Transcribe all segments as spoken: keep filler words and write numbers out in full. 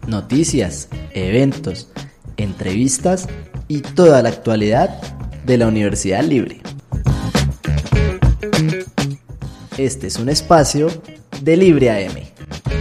noticias, eventos, entrevistas y toda la actualidad de la Universidad Libre. Este es un espacio de Libre A M.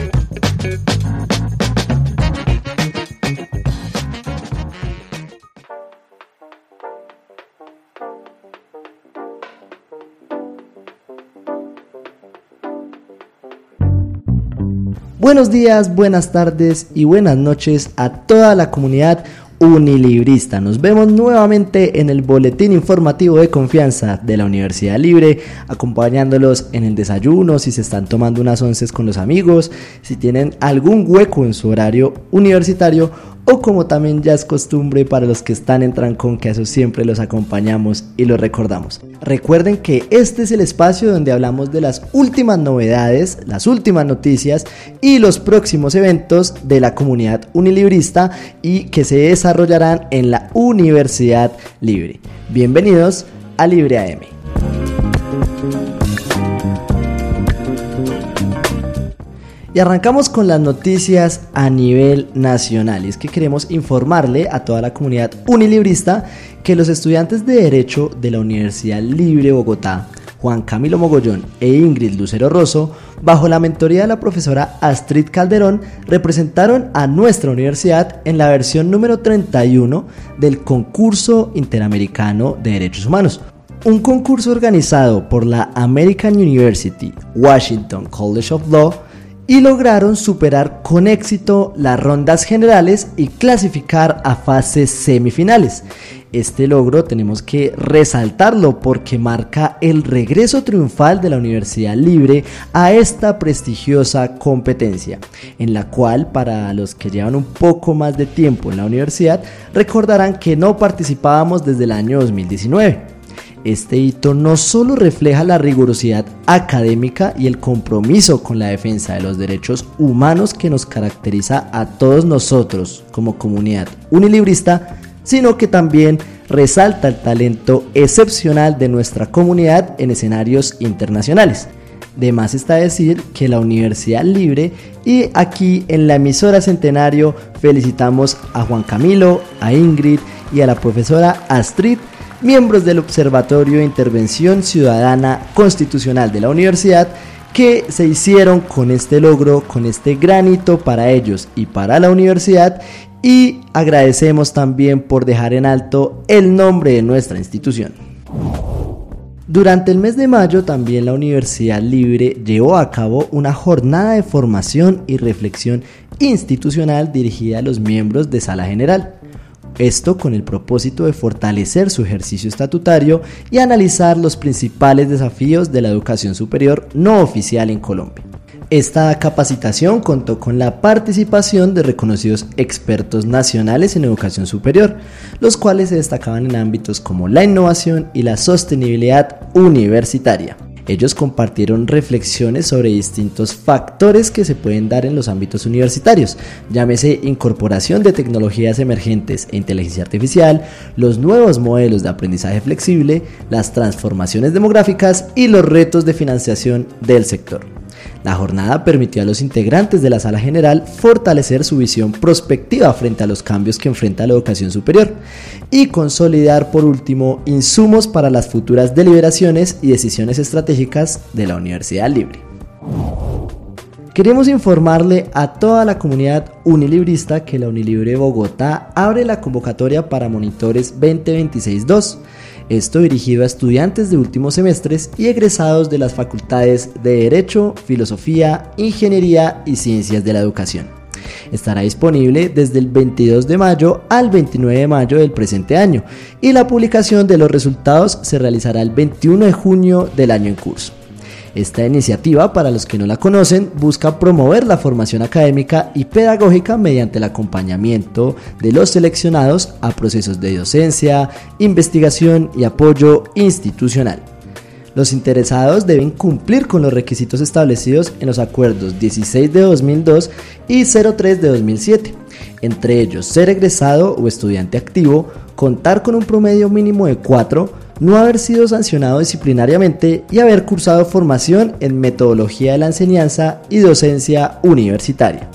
Buenos días, buenas tardes y buenas noches a toda la comunidad unilibrista. Nos vemos nuevamente en el boletín informativo de confianza de la Universidad Libre, acompañándolos en el desayuno, si se están tomando unas onces con los amigos, si tienen algún hueco en su horario universitario o como también ya es costumbre para los que están en trancón, que a eso siempre los acompañamos y los recordamos. Recuerden que este es el espacio donde hablamos de las últimas novedades, las últimas noticias y los próximos eventos de la comunidad unilibrista y que se desarrollarán en la Universidad Libre. Bienvenidos a Libre A M. Y arrancamos con las noticias a nivel nacional. Y es que queremos informarle a toda la comunidad unilibrista que los estudiantes de Derecho de la Universidad Libre Bogotá, Juan Camilo Mogollón e Ingrid Lucero Rosso, bajo la mentoría de la profesora Astrid Calderón, representaron a nuestra universidad en la versión número treinta y uno del Concurso Interamericano de Derechos Humanos. Un concurso organizado por la American University Washington College of Law, y lograron superar con éxito las rondas generales y clasificar a fases semifinales. Este logro tenemos que resaltarlo porque marca el regreso triunfal de la Universidad Libre a esta prestigiosa competencia, en la cual, para los que llevan un poco más de tiempo en la universidad, recordarán que no participábamos desde el año dos mil diecinueve. Este hito no solo refleja la rigurosidad académica y el compromiso con la defensa de los derechos humanos que nos caracteriza a todos nosotros como comunidad unilibrista, sino que también resalta el talento excepcional de nuestra comunidad en escenarios internacionales. De más está decir que la Universidad Libre, y aquí en la emisora Centenario felicitamos a Juan Camilo, a Ingrid y a la profesora Astrid, miembros del Observatorio de Intervención Ciudadana Constitucional de la universidad, que se hicieron con este logro, con este gran hito para ellos y para la universidad, y agradecemos también por dejar en alto el nombre de nuestra institución. Durante el mes de mayo también la Universidad Libre llevó a cabo una jornada de formación y reflexión institucional dirigida a los miembros de Sala General. Esto con el propósito de fortalecer su ejercicio estatutario y analizar los principales desafíos de la educación superior no oficial en Colombia. Esta capacitación contó con la participación de reconocidos expertos nacionales en educación superior, los cuales se destacaban en ámbitos como la innovación y la sostenibilidad universitaria. Ellos compartieron reflexiones sobre distintos factores que se pueden dar en los ámbitos universitarios, llámese incorporación de tecnologías emergentes e inteligencia artificial, los nuevos modelos de aprendizaje flexible, las transformaciones demográficas y los retos de financiación del sector. La jornada permitió a los integrantes de la Sala General fortalecer su visión prospectiva frente a los cambios que enfrenta la educación superior y consolidar, por último, insumos para las futuras deliberaciones y decisiones estratégicas de la Universidad Libre. Queremos informarle a toda la comunidad unilibrista que la Unilibre Bogotá abre la convocatoria para monitores veinte veintiséis dos. Esto dirigido a estudiantes de últimos semestres y egresados de las facultades de Derecho, Filosofía, Ingeniería y Ciencias de la Educación. Estará disponible desde el veintidós de mayo al veintinueve de mayo del presente año y la publicación de los resultados se realizará el veintiuno de junio del año en curso. Esta iniciativa, para los que no la conocen, busca promover la formación académica y pedagógica mediante el acompañamiento de los seleccionados a procesos de docencia, investigación y apoyo institucional. Los interesados deben cumplir con los requisitos establecidos en los acuerdos dieciséis de dos mil dos y cero tres de dos mil siete, entre ellos ser egresado o estudiante activo, contar con un promedio mínimo de cuatro, no haber sido sancionado disciplinariamente y haber cursado formación en metodología de la enseñanza y docencia universitaria.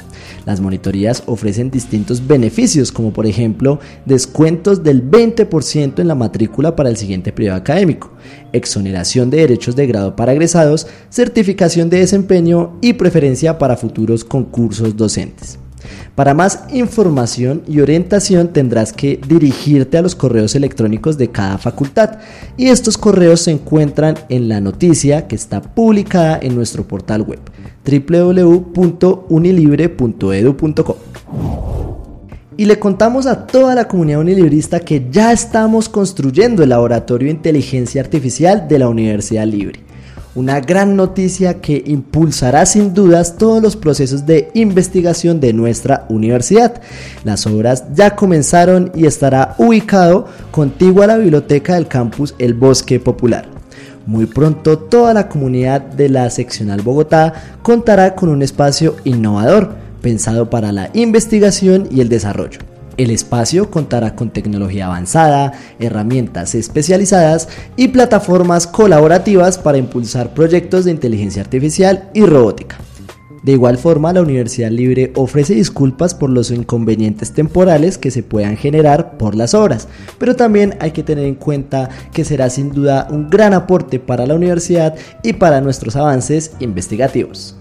Las monitorías ofrecen distintos beneficios, como por ejemplo descuentos del veinte por ciento en la matrícula para el siguiente periodo académico, exoneración de derechos de grado para egresados, certificación de desempeño y preferencia para futuros concursos docentes. Para más información y orientación tendrás que dirigirte a los correos electrónicos de cada facultad, y estos correos se encuentran en la noticia que está publicada en nuestro portal web doble u doble u doble u punto unilibre punto edu punto co. Y le contamos a toda la comunidad unilibrista que ya estamos construyendo el Laboratorio de Inteligencia Artificial de la Universidad Libre. Una gran noticia que impulsará sin dudas todos los procesos de investigación de nuestra universidad. Las obras ya comenzaron y estará ubicado contiguo a la biblioteca del campus El Bosque Popular. Muy pronto toda la comunidad de la seccional Bogotá contará con un espacio innovador, pensado para la investigación y el desarrollo. El espacio contará con tecnología avanzada, herramientas especializadas y plataformas colaborativas para impulsar proyectos de inteligencia artificial y robótica. De igual forma, la Universidad Libre ofrece disculpas por los inconvenientes temporales que se puedan generar por las obras, pero también hay que tener en cuenta que será sin duda un gran aporte para la universidad y para nuestros avances investigativos.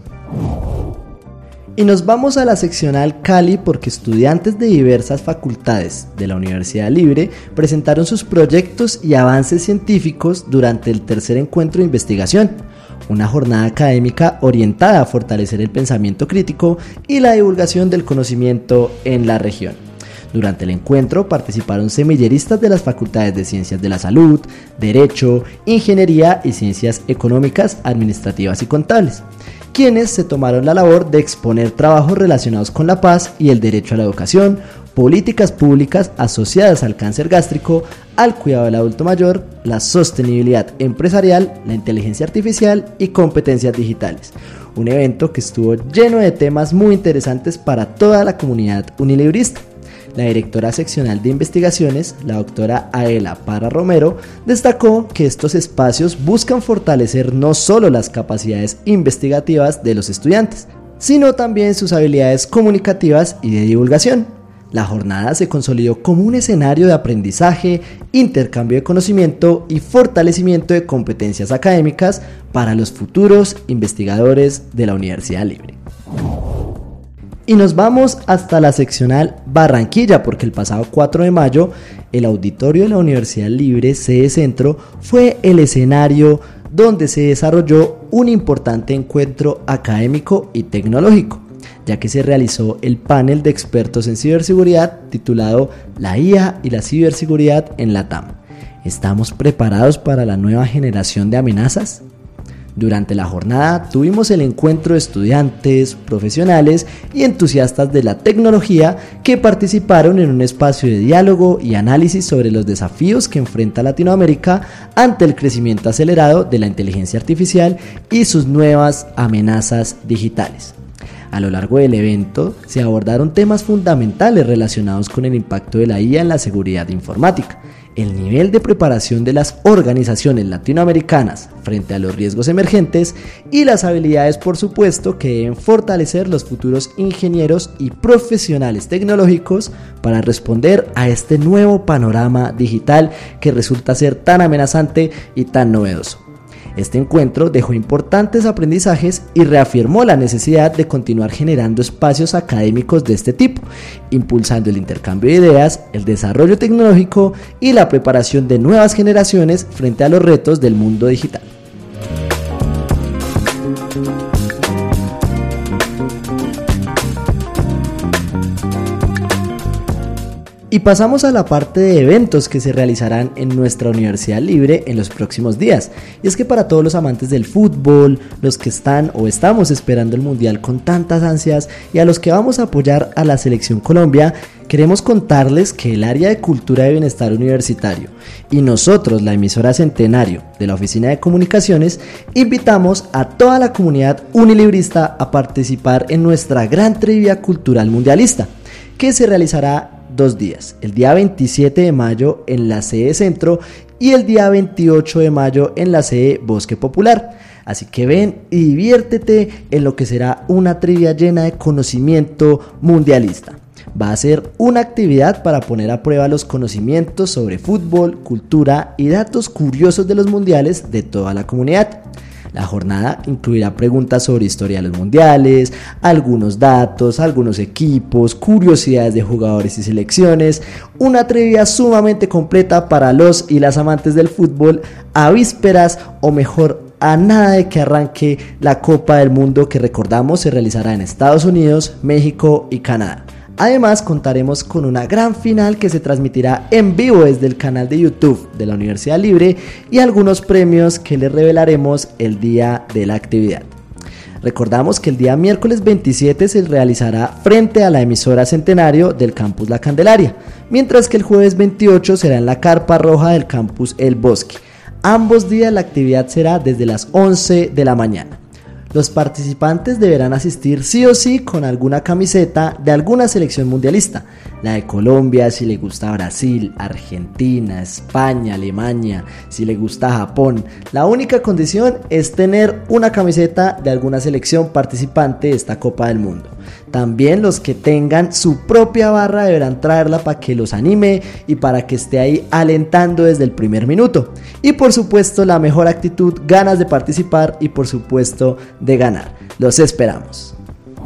Y nos vamos a la seccional Cali porque estudiantes de diversas facultades de la Universidad Libre presentaron sus proyectos y avances científicos durante el tercer encuentro de investigación, una jornada académica orientada a fortalecer el pensamiento crítico y la divulgación del conocimiento en la región. Durante el encuentro participaron semilleristas de las facultades de Ciencias de la Salud, Derecho, Ingeniería y Ciencias Económicas, Administrativas y Contables, quienes se tomaron la labor de exponer trabajos relacionados con la paz y el derecho a la educación, políticas públicas asociadas al cáncer gástrico, al cuidado del adulto mayor, la sostenibilidad empresarial, la inteligencia artificial y competencias digitales. Un evento que estuvo lleno de temas muy interesantes para toda la comunidad unilibrista. La directora seccional de investigaciones, la doctora Aela Parra Romero, destacó que estos espacios buscan fortalecer no solo las capacidades investigativas de los estudiantes, sino también sus habilidades comunicativas y de divulgación. La jornada se consolidó como un escenario de aprendizaje, intercambio de conocimiento y fortalecimiento de competencias académicas para los futuros investigadores de la Universidad Libre. Y nos vamos hasta la seccional Barranquilla porque el pasado cuatro de mayo el auditorio de la Universidad Libre sede Centro fue el escenario donde se desarrolló un importante encuentro académico y tecnológico, ya que se realizó el panel de expertos en ciberseguridad titulado La I A y la ciberseguridad en la TAM. ¿Estamos preparados para la nueva generación de amenazas? Durante la jornada tuvimos el encuentro de estudiantes, profesionales y entusiastas de la tecnología que participaron en un espacio de diálogo y análisis sobre los desafíos que enfrenta Latinoamérica ante el crecimiento acelerado de la inteligencia artificial y sus nuevas amenazas digitales. A lo largo del evento se abordaron temas fundamentales relacionados con el impacto de la I A en la seguridad informática, el nivel de preparación de las organizaciones latinoamericanas frente a los riesgos emergentes y las habilidades, por supuesto, que deben fortalecer los futuros ingenieros y profesionales tecnológicos para responder a este nuevo panorama digital que resulta ser tan amenazante y tan novedoso. Este encuentro dejó importantes aprendizajes y reafirmó la necesidad de continuar generando espacios académicos de este tipo, impulsando el intercambio de ideas, el desarrollo tecnológico y la preparación de nuevas generaciones frente a los retos del mundo digital. Y pasamos a la parte de eventos que se realizarán en nuestra Universidad Libre en los próximos días. Y es que para todos los amantes del fútbol, los que están o estamos esperando el Mundial con tantas ansias y a los que vamos a apoyar a la Selección Colombia, queremos contarles que el área de Cultura y Bienestar Universitario y nosotros, la emisora Centenario de la Oficina de Comunicaciones, invitamos a toda la comunidad unilibrista a participar en nuestra gran trivia cultural mundialista, que se realizará dos días, el día veintisiete de mayo en la sede Centro y el día veintiocho de mayo en la sede Bosque Popular. Así que ven y diviértete en lo que será una trivia llena de conocimiento mundialista. Va a ser una actividad para poner a prueba los conocimientos sobre fútbol, cultura y datos curiosos de los mundiales de toda la comunidad. La jornada incluirá preguntas sobre historia de los mundiales, algunos datos, algunos equipos, curiosidades de jugadores y selecciones, una trivia sumamente completa para los y las amantes del fútbol a vísperas o mejor a nada de que arranque la Copa del Mundo, que recordamos se realizará en Estados Unidos, México y Canadá. Además, contaremos con una gran final que se transmitirá en vivo desde el canal de YouTube de la Universidad Libre y algunos premios que les revelaremos el día de la actividad. Recordamos que el día miércoles veintisiete se realizará frente a la emisora Centenario del Campus La Candelaria, mientras que el jueves veintiocho será en la carpa roja del Campus El Bosque. Ambos días la actividad será desde las once de la mañana. Los participantes deberán asistir sí o sí con alguna camiseta de alguna selección mundialista, la de Colombia, si le gusta Brasil, Argentina, España, Alemania, si le gusta Japón. La única condición es tener una camiseta de alguna selección participante de esta Copa del Mundo. También los que tengan su propia barra deberán traerla para que los anime y para que esté ahí alentando desde el primer minuto. Y por supuesto la mejor actitud, ganas de participar y por supuesto de ganar. Los esperamos.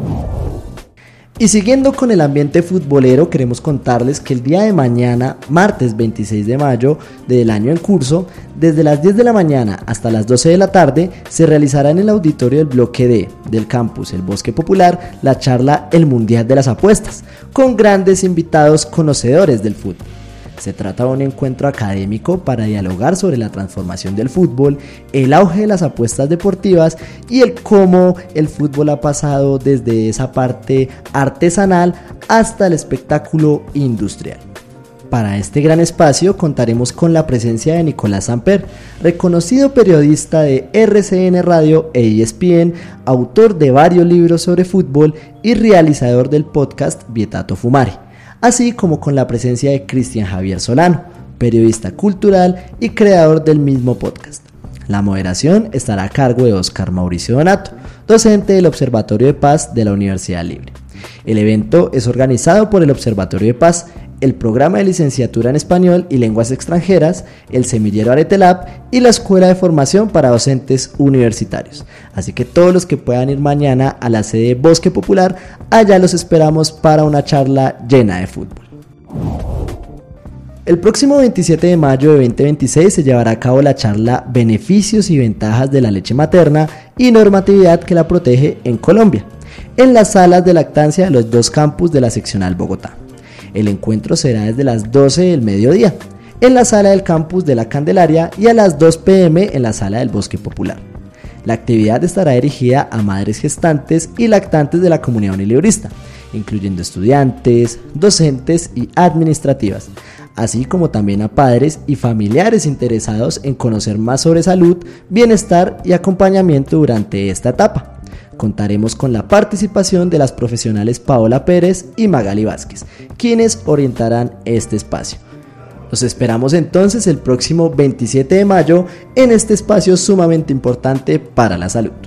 Y siguiendo con el ambiente futbolero, queremos contarles que el día de mañana, martes veintiséis de mayo del año en curso, desde las diez de la mañana hasta las doce de la tarde, se realizará en el auditorio del bloque D del campus El Bosque Popular la charla El Mundial de las Apuestas, con grandes invitados conocedores del fútbol. Se trata de un encuentro académico para dialogar sobre la transformación del fútbol, el auge de las apuestas deportivas y el cómo el fútbol ha pasado desde esa parte artesanal hasta el espectáculo industrial. Para este gran espacio contaremos con la presencia de Nicolás Samper, reconocido periodista de R C N Radio e E S P N, autor de varios libros sobre fútbol y realizador del podcast Vietato Fumare. Así como con la presencia de Cristian Javier Solano, periodista cultural y creador del mismo podcast. La moderación estará a cargo de Oscar Mauricio Donato, docente del Observatorio de Paz de la Universidad Libre. El evento es organizado por el Observatorio de Paz, el Programa de Licenciatura en Español y Lenguas Extranjeras, el Semillero Aretelab y la Escuela de Formación para Docentes Universitarios. Así que todos los que puedan ir mañana a la sede Bosque Popular, allá los esperamos para una charla llena de fútbol. El próximo veintisiete de mayo de veinte veintiséis se llevará a cabo la charla Beneficios y ventajas de la leche materna y normatividad que la protege en Colombia, en las salas de lactancia de los dos campus de la seccional Bogotá. El encuentro será desde las doce del mediodía, en la sala del campus de La Candelaria y a las dos pe eme en la sala del Bosque Popular. La actividad estará dirigida a madres gestantes y lactantes de la comunidad unilibrista, incluyendo estudiantes, docentes y administrativas, así como también a padres y familiares interesados en conocer más sobre salud, bienestar y acompañamiento durante esta etapa. Contaremos con la participación de las profesionales Paola Pérez y Magali Vázquez, quienes orientarán este espacio. Los esperamos entonces el próximo veintisiete de mayo en este espacio sumamente importante para la salud.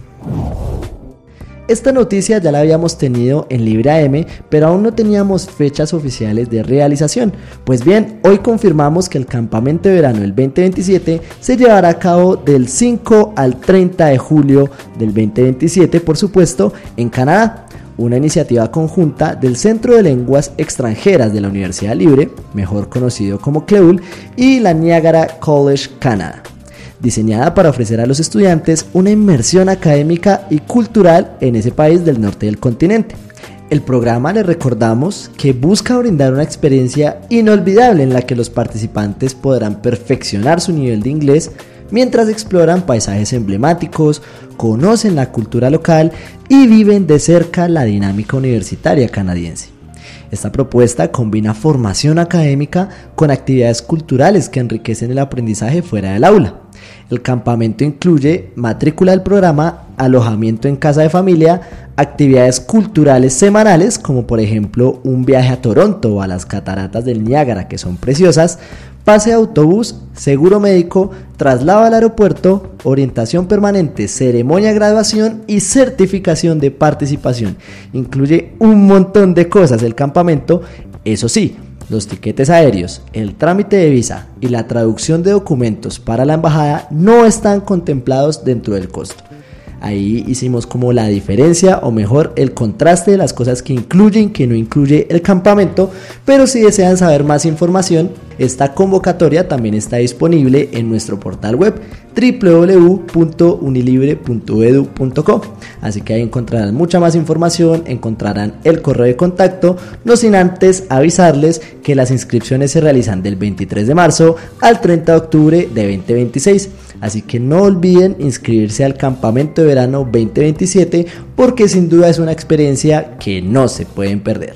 Esta noticia ya la habíamos tenido en Libre A M, pero aún no teníamos fechas oficiales de realización. Pues bien, hoy confirmamos que el campamento de verano del veinte veintisiete se llevará a cabo del cinco al treinta de julio del veinte veintisiete, por supuesto, en Canadá. Una iniciativa conjunta del Centro de Lenguas Extranjeras de la Universidad Libre, mejor conocido como C L E U L, y la Niagara College Canadá, diseñada para ofrecer a los estudiantes una inmersión académica y cultural en ese país del norte del continente. El programa, les recordamos, que busca brindar una experiencia inolvidable en la que los participantes podrán perfeccionar su nivel de inglés mientras exploran paisajes emblemáticos, conocen la cultura local y viven de cerca la dinámica universitaria canadiense. Esta propuesta combina formación académica con actividades culturales que enriquecen el aprendizaje fuera del aula. El campamento incluye matrícula del programa, alojamiento en casa de familia, actividades culturales semanales como por ejemplo un viaje a Toronto o a las cataratas del Niágara, que son preciosas, pase de autobús, seguro médico, traslado al aeropuerto, orientación permanente, ceremonia de graduación y certificación de participación. Incluye un montón de cosas el campamento, eso sí. Los tiquetes aéreos, el trámite de visa y la traducción de documentos para la embajada no están contemplados dentro del costo. Ahí hicimos como la diferencia, o mejor, el contraste de las cosas que incluye y que no incluye el campamento, pero si desean saber más información, esta convocatoria también está disponible en nuestro portal web doble u doble u doble u punto unilibre punto edu punto co. Así que ahí encontrarán mucha más información, encontrarán el correo de contacto, no sin antes avisarles que las inscripciones se realizan del veintitrés de marzo al treinta de octubre de veinte veintiséis. Así que no olviden inscribirse al campamento de verano veinte veintisiete porque sin duda es una experiencia que no se pueden perder.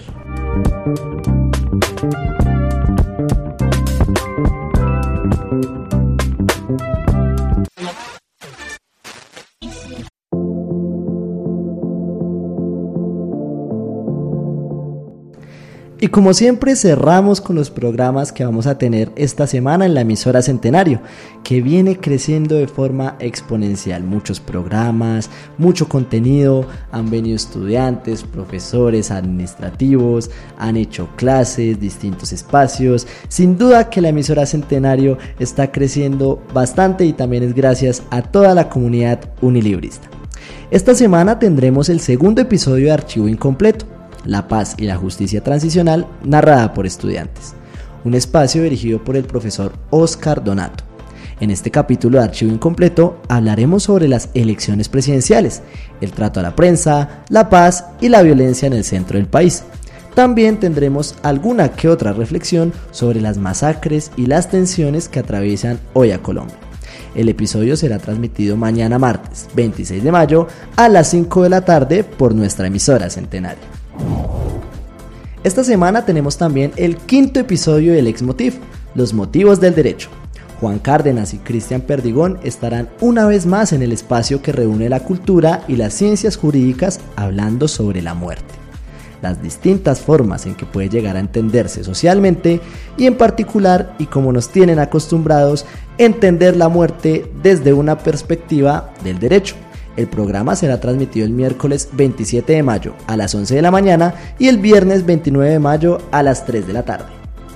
Y como siempre cerramos con los programas que vamos a tener esta semana en la emisora Centenario, que viene creciendo de forma exponencial. Muchos programas, mucho contenido, han venido estudiantes, profesores, administrativos, han hecho clases, distintos espacios. Sin duda que la emisora Centenario está creciendo bastante y también es gracias a toda la comunidad unilibrista. Esta semana tendremos el segundo episodio de Archivo Incompleto, La Paz y la Justicia Transicional, narrada por estudiantes. Un espacio dirigido por el profesor Oscar Donato. En este capítulo de Archivo Incompleto hablaremos sobre las elecciones presidenciales, el trato a la prensa, la paz y la violencia en el centro del país. También tendremos alguna que otra reflexión sobre las masacres y las tensiones que atraviesan hoy a Colombia. El episodio será transmitido mañana martes veintiséis de mayo a las cinco de la tarde por nuestra emisora Centenario. Esta semana tenemos también el quinto episodio del Exmotiv, Los Motivos del Derecho. Juan Cárdenas y Cristian Perdigón estarán una vez más en el espacio que reúne la cultura y las ciencias jurídicas hablando sobre la muerte, las distintas formas en que puede llegar a entenderse socialmente y en particular, y como nos tienen acostumbrados, entender la muerte desde una perspectiva del derecho. El programa será transmitido el miércoles veintisiete de mayo a las once de la mañana y el viernes veintinueve de mayo a las tres de la tarde.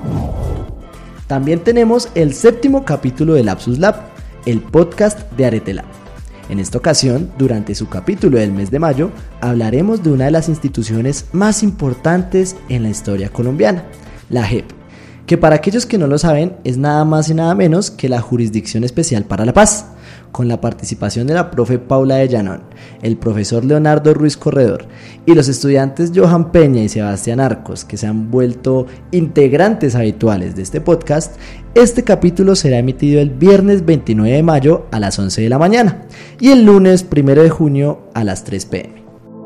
También tenemos el séptimo capítulo de Lapsus Lab, el podcast de Aretelab. En esta ocasión, durante su capítulo del mes de mayo, hablaremos de una de las instituciones más importantes en la historia colombiana, la J E P, que para aquellos que no lo saben es nada más y nada menos que la Jurisdicción Especial para la Paz, con la participación de la profe Paula de Llanón, el profesor Leonardo Ruiz Corredor y los estudiantes Johan Peña y Sebastián Arcos, que se han vuelto integrantes habituales de este podcast. Este capítulo será emitido el viernes veintinueve de mayo a las once de la mañana y el lunes primero de junio a las tres pe eme.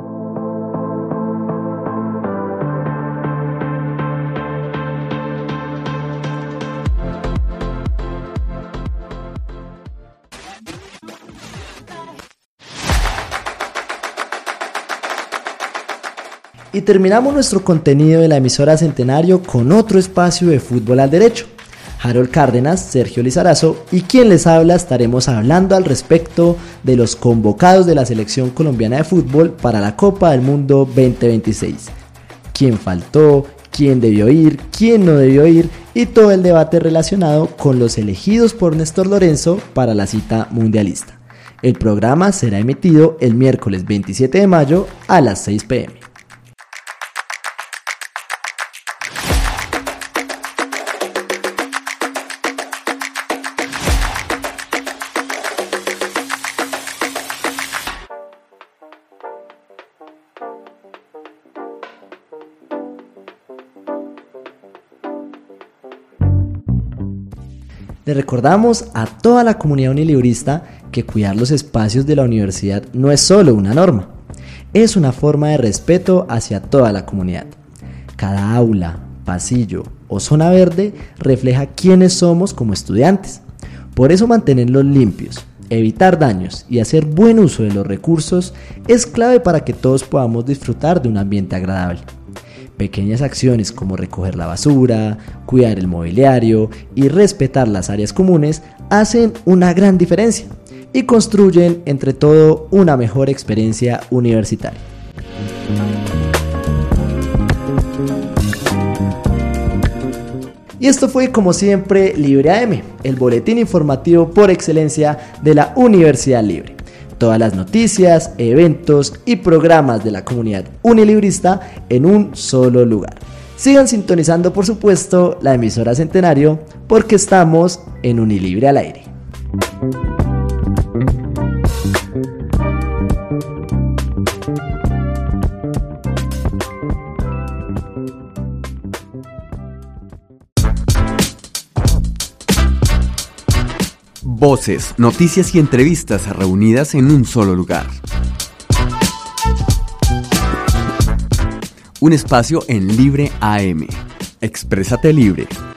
Y terminamos nuestro contenido de la emisora Centenario con otro espacio de fútbol al derecho. Harold Cárdenas, Sergio Lizarazo y quien les habla estaremos hablando al respecto de los convocados de la selección colombiana de fútbol para la Copa del Mundo veinte veintiséis. ¿Quién faltó? ¿Quién debió ir? ¿Quién no debió ir? Y todo el debate relacionado con los elegidos por Néstor Lorenzo para la cita mundialista. El programa será emitido el miércoles veintisiete de mayo a las seis pe eme. Le recordamos a toda la comunidad unilibrista que cuidar los espacios de la universidad no es solo una norma, es una forma de respeto hacia toda la comunidad. Cada aula, pasillo o zona verde refleja quiénes somos como estudiantes. Por eso mantenerlos limpios, evitar daños y hacer buen uso de los recursos es clave para que todos podamos disfrutar de un ambiente agradable. Pequeñas acciones como recoger la basura, cuidar el mobiliario y respetar las áreas comunes hacen una gran diferencia y construyen entre todo una mejor experiencia universitaria. Y esto fue, como siempre, Libre A M, el boletín informativo por excelencia de la Universidad Libre. Todas las noticias, eventos y programas de la comunidad unilibrista en un solo lugar. Sigan sintonizando, por supuesto, la emisora Centenario, porque estamos en Unilibre al aire. Voces, noticias y entrevistas reunidas en un solo lugar. Un espacio en Libre A M. Exprésate libre.